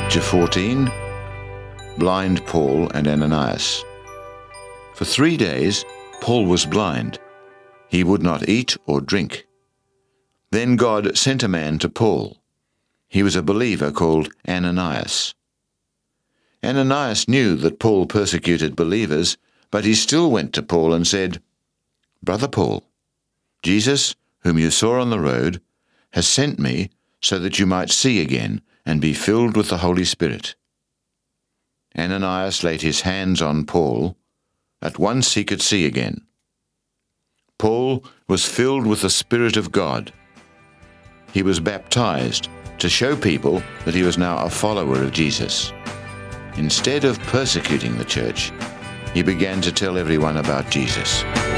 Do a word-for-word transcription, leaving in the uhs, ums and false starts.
Picture fourteen, blind Paul and Ananias. For three days Paul was blind. He would not eat or drink. Then God sent a man to Paul. He was a believer called Ananias. Ananias knew that Paul persecuted believers, but he still went to Paul and said, "Brother Paul, Jesus, whom you saw on the road, has sent me so that you might see again and be filled with the Holy Spirit." Ananias laid his hands on Paul. At once he could see again. Paul was filled with the Spirit of God. He was baptized to show people that he was now a follower of Jesus. Instead of persecuting the church, he began to tell everyone about Jesus.